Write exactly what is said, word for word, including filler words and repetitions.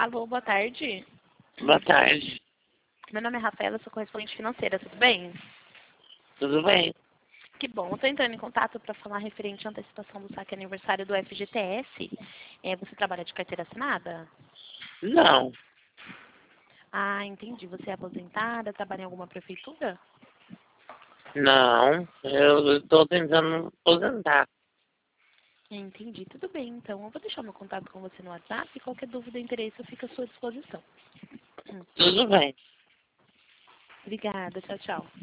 Alô, boa tarde. Boa tarde. Meu nome é Rafaela, sou correspondente financeira, tudo bem? Tudo bem? Que bom, eu estou entrando em contato para falar referente à antecipação do saque aniversário do F G T S. É, você trabalha de carteira assinada? Não, Ah, entendi. Você é aposentada, trabalha em alguma prefeitura? não. Eu estou tentando aposentar. Entendi, tudo bem. Então, eu vou deixar meu contato com você no WhatsApp e qualquer dúvida ou interesse eu fico à sua disposição. Hum. Tudo bem. Obrigada, tchau, tchau.